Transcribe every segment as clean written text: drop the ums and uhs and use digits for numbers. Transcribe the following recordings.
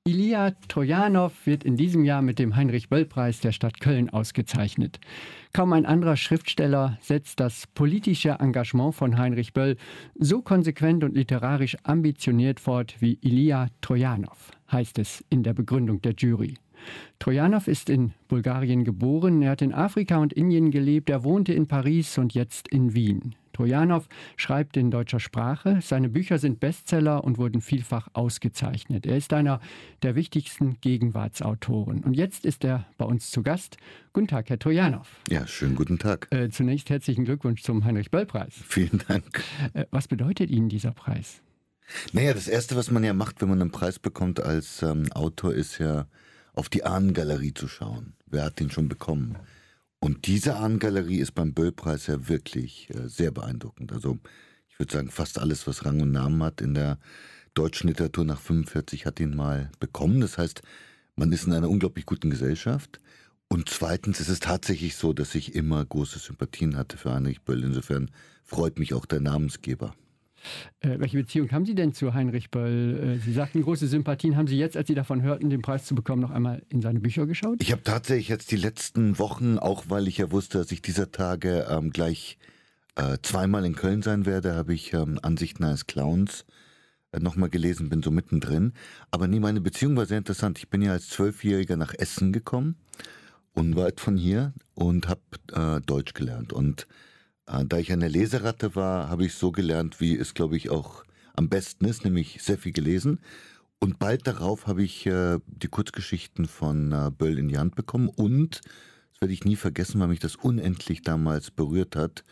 Ilja Trojanow wird in diesem Jahr mit dem Heinrich-Böll-Preis der Stadt Köln ausgezeichnet. Kaum ein anderer Schriftsteller setzt das politische Engagement von Heinrich Böll so konsequent und literarisch ambitioniert fort wie Ilja Trojanow, heißt es in der Begründung der Jury. Trojanow ist in Bulgarien geboren, er hat in Afrika und Indien gelebt, er wohnte in Paris und jetzt in Wien. Trojanow schreibt in deutscher Sprache, seine Bücher sind Bestseller und wurden vielfach ausgezeichnet. Er ist einer der wichtigsten Gegenwartsautoren. Und jetzt ist er bei uns zu Gast. Guten Tag, Herr Trojanow. Ja, schönen guten Tag. Zunächst herzlichen Glückwunsch zum Heinrich-Böll-Preis. Vielen Dank. Was bedeutet Ihnen dieser Preis? Naja, das Erste, was man ja macht, wenn man einen Preis bekommt als Autor, ist ja auf die Ahnengalerie zu schauen. Wer hat den schon bekommen? Und diese Ahnengalerie ist beim Böll-Preis ja wirklich sehr beeindruckend. Also ich würde sagen, fast alles, was Rang und Namen hat in der deutschen Literatur nach 45, hat ihn mal bekommen. Das heißt, man ist in einer unglaublich guten Gesellschaft. Und zweitens ist es tatsächlich so, dass ich immer große Sympathien hatte für Heinrich Böll. Insofern freut mich auch der Namensgeber. Welche Beziehung haben Sie denn zu Heinrich Böll? Sie sagten große Sympathien. Haben Sie jetzt, als Sie davon hörten, den Preis zu bekommen, noch einmal in seine Bücher geschaut? Ich habe tatsächlich jetzt die letzten Wochen, auch weil ich ja wusste, dass ich dieser Tage gleich zweimal in Köln sein werde, habe ich Ansichten eines Clowns nochmal gelesen, bin so mittendrin. Aber nee, meine Beziehung war sehr interessant. Ich bin ja als 12-Jähriger nach Essen gekommen, unweit von hier, und habe Deutsch gelernt. Und da ich eine Leseratte war, habe ich so gelernt, wie es, glaube ich, auch am besten ist, nämlich sehr viel gelesen. Und bald darauf habe ich die Kurzgeschichten von Böll in die Hand bekommen. Und, das werde ich nie vergessen, weil mich das unendlich damals berührt hat,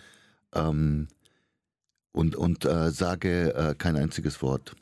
sage kein einziges Wort.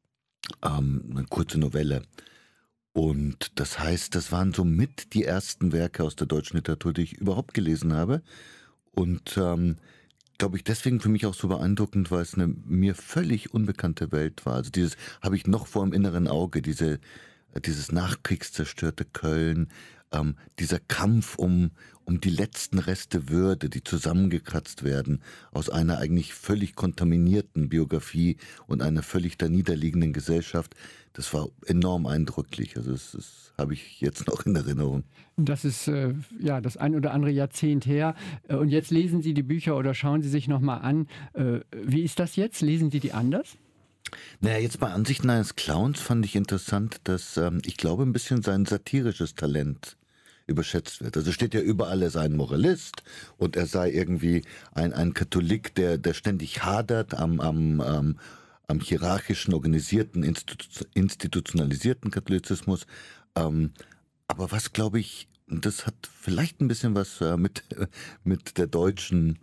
Eine kurze Novelle. Und das heißt, das waren so mit die ersten Werke aus der deutschen Literatur, die ich überhaupt gelesen habe. Und glaube ich, deswegen für mich auch so beeindruckend, weil es eine mir völlig unbekannte Welt war. Also dieses habe ich noch vor dem inneren Auge, dieses nachkriegszerstörte Köln, dieser Kampf um die letzten Reste Würde, die zusammengekratzt werden aus einer eigentlich völlig kontaminierten Biografie und einer völlig daniederliegenden Gesellschaft. Das war enorm eindrücklich. Also das habe ich jetzt noch in Erinnerung. Das ist das ein oder andere Jahrzehnt her. Und jetzt lesen Sie die Bücher oder schauen Sie sich nochmal an. Wie ist das jetzt? Lesen Sie die anders? Naja, jetzt bei Ansichten eines Clowns fand ich interessant, dass ich glaube, ein bisschen sein satirisches Talent überschätzt wird. Also steht ja überall, er sei ein Moralist und er sei irgendwie ein Katholik, der ständig hadert am hierarchischen, organisierten, institutionalisierten Katholizismus. Aber was, glaube ich, das hat vielleicht ein bisschen was mit der deutschen,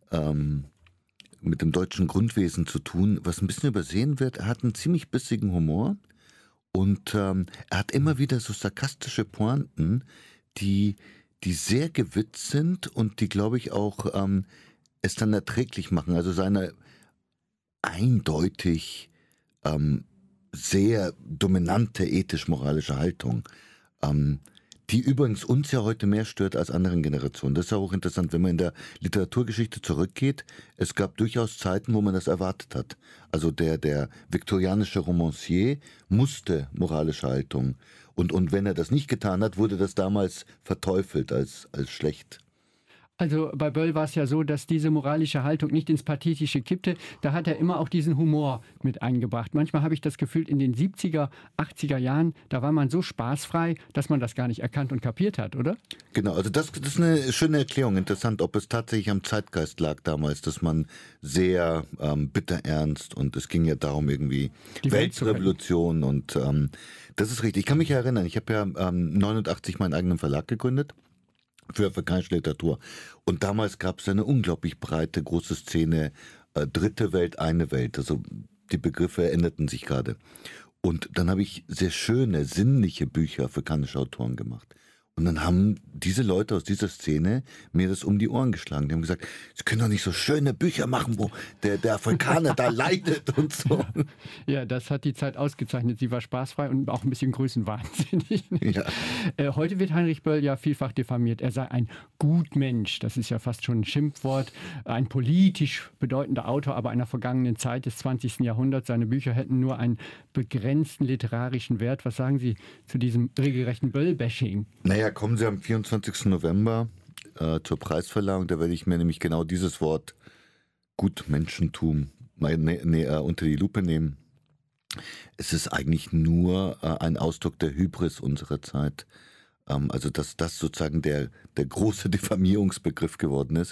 mit dem deutschen Grundwesen zu tun, was ein bisschen übersehen wird. Er hat einen ziemlich bissigen Humor und er hat immer wieder so sarkastische Pointen, die sehr gewitzt sind und die, glaube ich, auch es dann erträglich machen. Also seine eindeutig sehr dominante ethisch-moralische Haltung, die übrigens uns ja heute mehr stört als anderen Generationen. Das ist ja auch interessant, wenn man in der Literaturgeschichte zurückgeht. Es gab durchaus Zeiten, wo man das erwartet hat. Also der viktorianische Romancier musste moralische Haltung. Und wenn er das nicht getan hat, wurde das damals verteufelt als schlecht. Also bei Böll war es ja so, dass diese moralische Haltung nicht ins Pathetische kippte. Da hat er immer auch diesen Humor mit eingebracht. Manchmal habe ich das Gefühl, in den 70er, 80er Jahren, da war man so spaßfrei, dass man das gar nicht erkannt und kapiert hat, oder? Genau, also das ist eine schöne Erklärung. Interessant, ob es tatsächlich am Zeitgeist lag damals, dass man sehr bitterernst, und es ging ja darum irgendwie Die Weltrevolution und das ist richtig. Ich kann mich erinnern, ich habe ja 89 meinen eigenen Verlag gegründet für afrikanische Literatur. Und damals gab es eine unglaublich breite, große Szene, dritte Welt, eine Welt. Also die Begriffe änderten sich gerade. Und dann habe ich sehr schöne, sinnliche Bücher afrikanischer Autoren gemacht. Und dann haben diese Leute aus dieser Szene mir das um die Ohren geschlagen. Die haben gesagt, Sie können doch nicht so schöne Bücher machen, wo der Afrikaner da leidet und so. Ja, das hat die Zeit ausgezeichnet. Sie war spaßfrei und auch ein bisschen größenwahnsinnig. Ja. Heute wird Heinrich Böll ja vielfach diffamiert. Er sei ein Gutmensch. Das ist ja fast schon ein Schimpfwort. Ein politisch bedeutender Autor, aber einer vergangenen Zeit des 20. Jahrhunderts. Seine Bücher hätten nur einen begrenzten literarischen Wert. Was sagen Sie zu diesem regelrechten Böll-Bashing? Naja, kommen Sie am 24. November zur Preisverleihung. Da werde ich mir nämlich genau dieses Wort Gutmenschentum unter die Lupe nehmen. Es ist eigentlich nur ein Ausdruck der Hybris unserer Zeit. Also dass das sozusagen der große Diffamierungsbegriff geworden ist.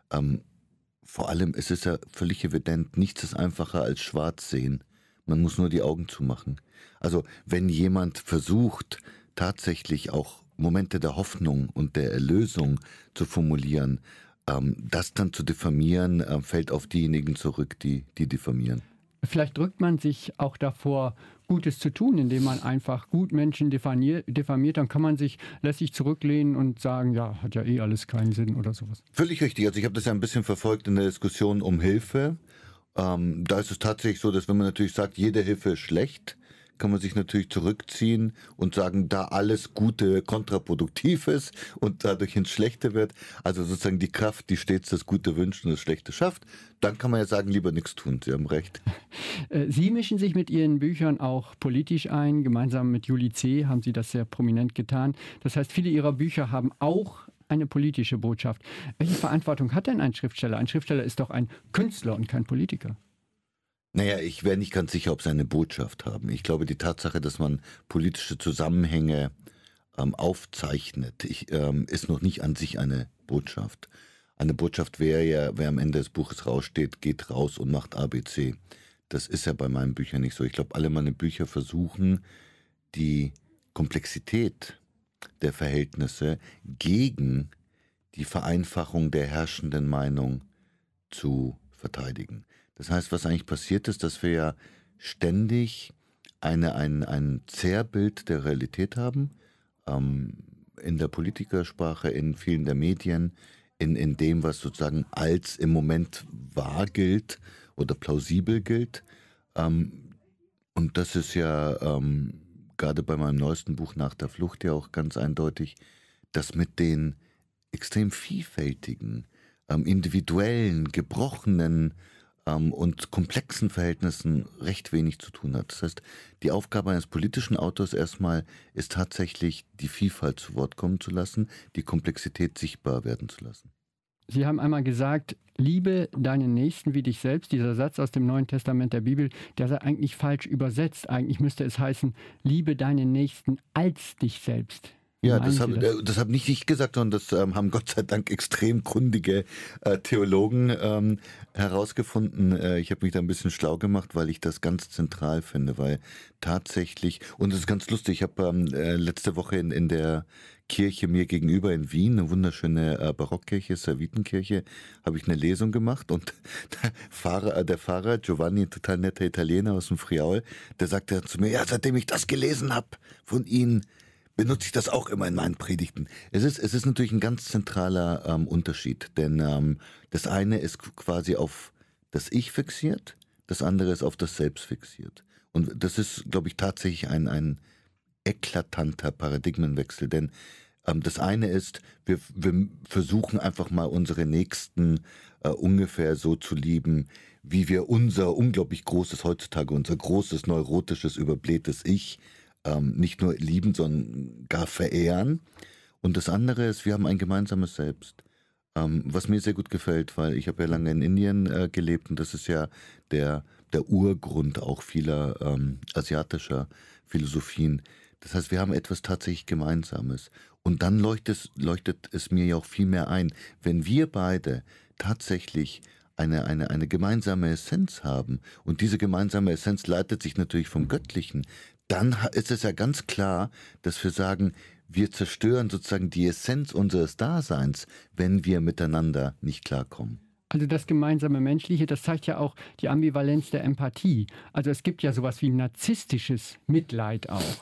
Vor allem, es ist ja völlig evident, nichts ist einfacher als schwarz sehen. Man muss nur die Augen zumachen. Also wenn jemand versucht, tatsächlich auch Momente der Hoffnung und der Erlösung zu formulieren, das dann zu diffamieren, fällt auf diejenigen zurück, die diffamieren. Vielleicht drückt man sich auch davor, Gutes zu tun, indem man einfach Gutmenschen diffamiert. Dann kann man lässt sich zurücklehnen und sagen, ja, hat ja eh alles keinen Sinn oder sowas. Völlig richtig. Also ich habe das ja ein bisschen verfolgt in der Diskussion um Hilfe. Da ist es tatsächlich so, dass wenn man natürlich sagt, jede Hilfe ist schlecht, kann man sich natürlich zurückziehen und sagen, da alles Gute kontraproduktiv ist und dadurch ins Schlechte wird, also sozusagen die Kraft, die stets das Gute wünscht und das Schlechte schafft, dann kann man ja sagen, lieber nichts tun. Sie haben recht. Sie mischen sich mit Ihren Büchern auch politisch ein. Gemeinsam mit Julie C. haben Sie das sehr prominent getan. Das heißt, viele Ihrer Bücher haben auch eine politische Botschaft. Welche Verantwortung hat denn ein Schriftsteller? Ein Schriftsteller ist doch ein Künstler und kein Politiker. Naja, ich wäre nicht ganz sicher, ob sie eine Botschaft haben. Ich glaube, die Tatsache, dass man politische Zusammenhänge aufzeichnet, ist noch nicht an sich eine Botschaft. Eine Botschaft wäre ja, wer am Ende des Buches raussteht, geht raus und macht ABC. Das ist ja bei meinen Büchern nicht so. Ich glaube, alle meine Bücher versuchen, die Komplexität der Verhältnisse gegen die Vereinfachung der herrschenden Meinung zu verteidigen. Das heißt, was eigentlich passiert ist, dass wir ja ständig ein Zerrbild der Realität haben, in der Politikersprache, in vielen der Medien, in dem, was sozusagen als im Moment wahr gilt oder plausibel gilt. Und das ist ja gerade bei meinem neuesten Buch Nach der Flucht ja auch ganz eindeutig, dass mit den extrem vielfältigen, individuellen, gebrochenen und komplexen Verhältnissen recht wenig zu tun hat. Das heißt, die Aufgabe eines politischen Autors erstmal ist tatsächlich, die Vielfalt zu Wort kommen zu lassen, die Komplexität sichtbar werden zu lassen. Sie haben einmal gesagt, liebe deinen Nächsten wie dich selbst. Dieser Satz aus dem Neuen Testament der Bibel, der sei eigentlich falsch übersetzt. Eigentlich müsste es heißen, liebe deinen Nächsten als dich selbst. Ja, das hab nicht ich gesagt, sondern das haben Gott sei Dank extrem kundige Theologen herausgefunden. Ich habe mich da ein bisschen schlau gemacht, weil ich das ganz zentral finde, weil tatsächlich, und es ist ganz lustig, ich habe letzte Woche in der Kirche mir gegenüber in Wien, eine wunderschöne Barockkirche, Servitenkirche, habe ich eine Lesung gemacht und der Pfarrer Giovanni, ein total netter Italiener aus dem Friaul, der sagte zu mir, ja, seitdem ich das gelesen habe von Ihnen, benutze ich das auch immer in meinen Predigten. Es ist natürlich ein ganz zentraler Unterschied, denn das eine ist quasi auf das Ich fixiert, das andere ist auf das Selbst fixiert. Und das ist, glaube ich, tatsächlich ein eklatanter Paradigmenwechsel, denn das eine ist, wir versuchen einfach mal unsere Nächsten ungefähr so zu lieben, wie wir unser unglaublich großes heutzutage, unser großes neurotisches, überblähtes Ich nicht nur lieben, sondern gar verehren. Und das andere ist, wir haben ein gemeinsames Selbst, was mir sehr gut gefällt, weil ich habe ja lange in Indien gelebt und das ist ja der Urgrund auch vieler asiatischer Philosophien. Das heißt, wir haben etwas tatsächlich Gemeinsames. Und dann leuchtet es mir ja auch viel mehr ein, wenn wir beide tatsächlich eine gemeinsame Essenz haben und diese gemeinsame Essenz leitet sich natürlich vom Göttlichen, dann ist es ja ganz klar, dass wir sagen, wir zerstören sozusagen die Essenz unseres Daseins, wenn wir miteinander nicht klarkommen. Also das gemeinsame Menschliche, das zeigt ja auch die Ambivalenz der Empathie. Also es gibt ja sowas wie narzisstisches Mitleid auch.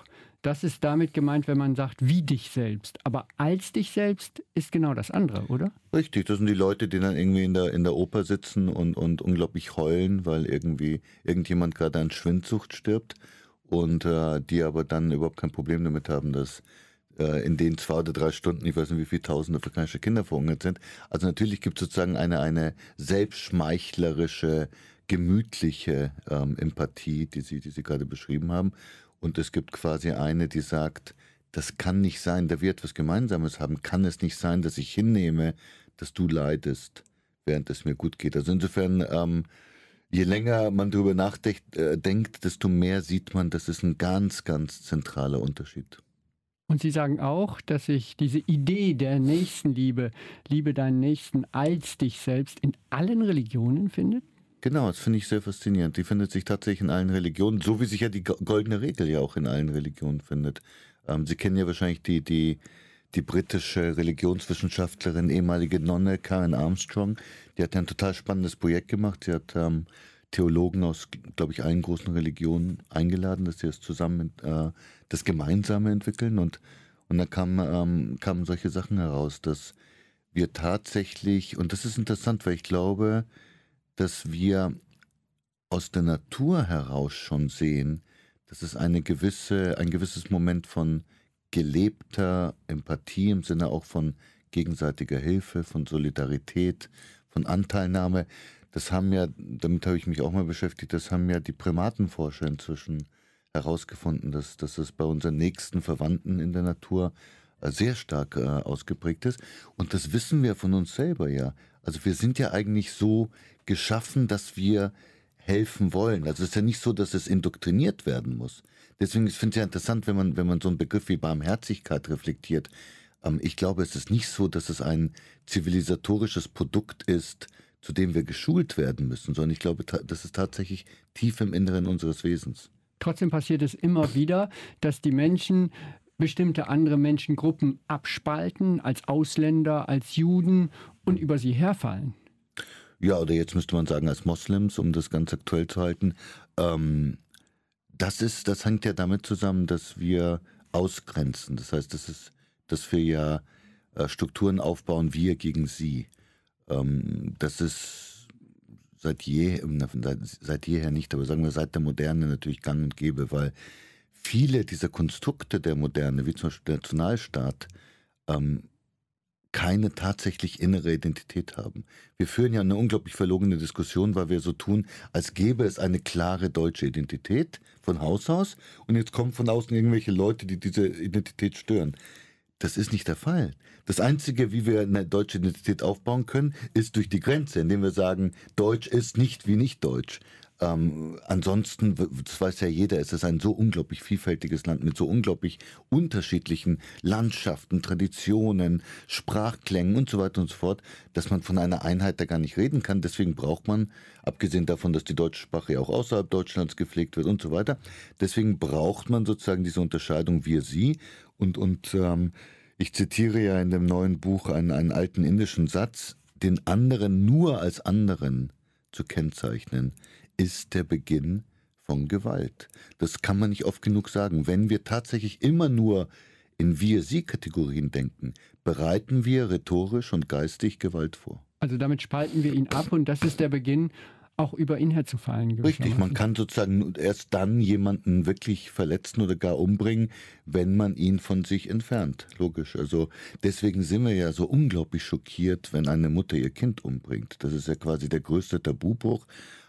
das ist damit gemeint, wenn man sagt, wie dich selbst. Aber als dich selbst ist genau das andere, oder? Richtig, das sind die Leute, die dann irgendwie in der Oper sitzen und unglaublich heulen, weil irgendwie irgendjemand gerade an Schwindsucht stirbt und die aber dann überhaupt kein Problem damit haben, dass in den 2 oder 3 Stunden, ich weiß nicht, wie viele tausende afrikanische Kinder verhungert sind. Also natürlich gibt es sozusagen eine selbstschmeichlerische, gemütliche Empathie, die Sie gerade beschrieben haben. Und es gibt quasi eine, die sagt, das kann nicht sein, da wir etwas Gemeinsames haben, kann es nicht sein, dass ich hinnehme, dass du leidest, während es mir gut geht. Also insofern, je länger man darüber denkt, desto mehr sieht man, das ist ein ganz, ganz zentraler Unterschied. Und Sie sagen auch, dass sich diese Idee der Nächstenliebe, liebe deinen Nächsten als dich selbst, in allen Religionen findet? Genau, das finde ich sehr faszinierend. Die findet sich tatsächlich in allen Religionen, so wie sich ja die goldene Regel ja auch in allen Religionen findet. Sie kennen ja wahrscheinlich die britische Religionswissenschaftlerin, ehemalige Nonne Karen Armstrong. Die hat ja ein total spannendes Projekt gemacht. Sie hat Theologen aus, glaube ich, allen großen Religionen eingeladen, dass sie das zusammen, das Gemeinsame entwickeln. Und da kamen solche Sachen heraus, dass wir tatsächlich, und das ist interessant, weil ich glaube, dass wir aus der Natur heraus schon sehen, dass es ein gewisses Moment von gelebter Empathie im Sinne auch von gegenseitiger Hilfe, von Solidarität, von Anteilnahme. Damit habe ich mich auch mal beschäftigt, das haben ja die Primatenforscher inzwischen herausgefunden, dass es bei unseren nächsten Verwandten in der Natur sehr stark ausgeprägt ist. Und das wissen wir von uns selber ja. Also wir sind ja eigentlich so geschaffen, dass wir helfen wollen. Also es ist ja nicht so, dass es indoktriniert werden muss. Deswegen finde ich es ja interessant, wenn man so einen Begriff wie Barmherzigkeit reflektiert. Ich glaube, es ist nicht so, dass es ein zivilisatorisches Produkt ist, zu dem wir geschult werden müssen, sondern ich glaube, das ist tatsächlich tief im Inneren unseres Wesens. Trotzdem passiert es immer wieder, dass die Menschen bestimmte andere Menschengruppen abspalten, als Ausländer, als Juden und über sie herfallen. Ja, oder jetzt müsste man sagen, als Moslems, um das ganz aktuell zu halten. Das hängt ja damit zusammen, dass wir ausgrenzen. Das heißt, dass wir ja Strukturen aufbauen, wir gegen sie. Das ist seit jeher nicht, aber sagen wir seit der Moderne natürlich gang und gäbe, weil viele dieser Konstrukte der Moderne, wie zum Beispiel der Nationalstaat, keine tatsächlich innere Identität haben. Wir führen ja eine unglaublich verlogene Diskussion, weil wir so tun, als gäbe es eine klare deutsche Identität von Haus aus und jetzt kommen von außen irgendwelche Leute, die diese Identität stören. Das ist nicht der Fall. Das Einzige, wie wir eine deutsche Identität aufbauen können, ist durch die Grenze, indem wir sagen, Deutsch ist nicht wie nicht Deutsch. Ansonsten, das weiß ja jeder, es ist ein so unglaublich vielfältiges Land mit so unglaublich unterschiedlichen Landschaften, Traditionen, Sprachklängen und so weiter und so fort, dass man von einer Einheit da gar nicht reden kann. Deswegen braucht man, abgesehen davon, dass die deutsche Sprache ja auch außerhalb Deutschlands gepflegt wird und so weiter, deswegen braucht man sozusagen diese Unterscheidung wir-sie und ich zitiere ja in dem neuen Buch einen alten indischen Satz, den anderen nur als anderen zu kennzeichnen, ist der Beginn von Gewalt. Das kann man nicht oft genug sagen. Wenn wir tatsächlich immer nur in Wir-Sie-Kategorien denken, bereiten wir rhetorisch und geistig Gewalt vor. Also damit spalten wir ihn ab und das ist der Beginn, auch über ihn herzufallen. Richtig, man kann sozusagen erst dann jemanden wirklich verletzen oder gar umbringen, wenn man ihn von sich entfernt. Logisch. Also deswegen sind wir ja so unglaublich schockiert, wenn eine Mutter ihr Kind umbringt. Das ist ja quasi der größte Tabubruch.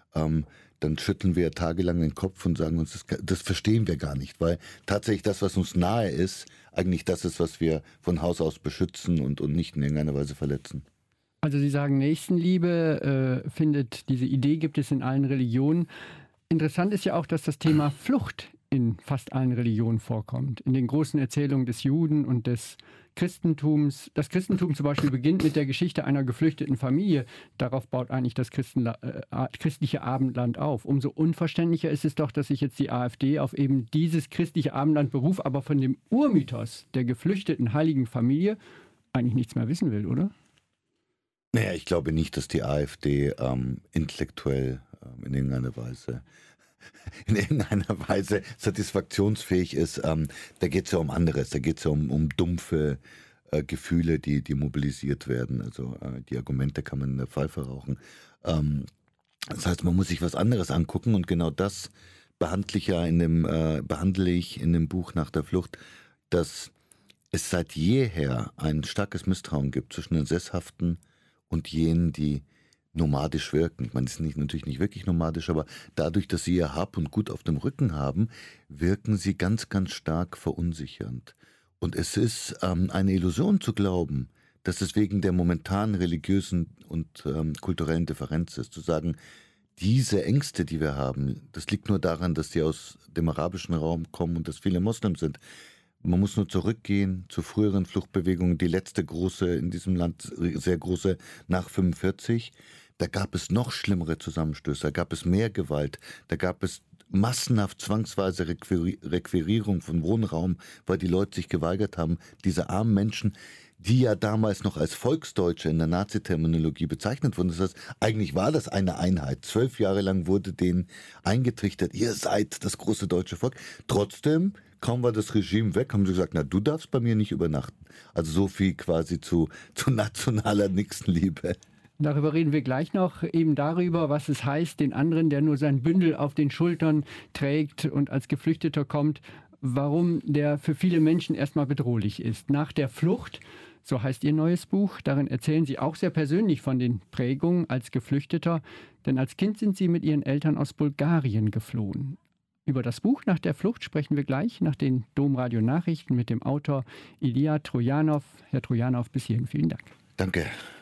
Dann schütteln wir tagelang den Kopf und sagen uns, das verstehen wir gar nicht, weil tatsächlich das, was uns nahe ist, eigentlich das ist, was wir von Haus aus beschützen und nicht in irgendeiner Weise verletzen. Also Sie sagen, Nächstenliebe diese Idee gibt es in allen Religionen. Interessant ist ja auch, dass das Thema Flucht in fast allen Religionen vorkommt. In den großen Erzählungen des Juden und des Christentums. Das Christentum zum Beispiel beginnt mit der Geschichte einer geflüchteten Familie. Darauf baut eigentlich das christliche Abendland auf. Umso unverständlicher ist es doch, dass sich jetzt die AfD auf eben dieses christliche Abendland beruft, aber von dem Urmythos der geflüchteten heiligen Familie eigentlich nichts mehr wissen will, oder? Naja, ich glaube nicht, dass die AfD intellektuell in irgendeiner Weise in irgendeiner Weise satisfaktionsfähig ist, da geht es ja um anderes, da geht es ja um dumpfe Gefühle, die mobilisiert werden. Also die Argumente kann man in der Pfeife rauchen. Das heißt, man muss sich was anderes angucken und genau das behandle ich in dem Buch Nach der Flucht, dass es seit jeher ein starkes Misstrauen gibt zwischen den Sesshaften und jenen, die nomadisch wirken. Man ist natürlich nicht wirklich nomadisch, aber dadurch, dass sie ihr Hab und Gut auf dem Rücken haben, wirken sie ganz, ganz stark verunsichernd. Und es ist eine Illusion zu glauben, dass es wegen der momentanen religiösen und kulturellen Differenz ist, zu sagen, diese Ängste, die wir haben, das liegt nur daran, dass sie aus dem arabischen Raum kommen und dass viele Moslems sind. Man muss nur zurückgehen zu früheren Fluchtbewegungen, die letzte große in diesem Land, sehr große nach 45. Da gab es noch schlimmere Zusammenstöße, da gab es mehr Gewalt, da gab es massenhaft zwangsweise Requirierung von Wohnraum, weil die Leute sich geweigert haben, diese armen Menschen, die ja damals noch als Volksdeutsche in der Nazi-Terminologie bezeichnet wurden. Das heißt, eigentlich war das eine Einheit. 12 Jahre lang wurde denen eingetrichtert, ihr seid das große deutsche Volk. Trotzdem, kaum war das Regime weg, haben sie gesagt, na, du darfst bei mir nicht übernachten. Also so viel quasi zu nationaler Nächstenliebe. Darüber reden wir gleich noch, eben darüber, was es heißt, den anderen, der nur sein Bündel auf den Schultern trägt und als Geflüchteter kommt, warum der für viele Menschen erstmal bedrohlich ist. Nach der Flucht, so heißt Ihr neues Buch, darin erzählen Sie auch sehr persönlich von den Prägungen als Geflüchteter, denn als Kind sind Sie mit Ihren Eltern aus Bulgarien geflohen. Über das Buch Nach der Flucht sprechen wir gleich nach den Domradio Nachrichten mit dem Autor Ilija Trojanow. Herr Trojanow, bis hierhin vielen Dank. Danke.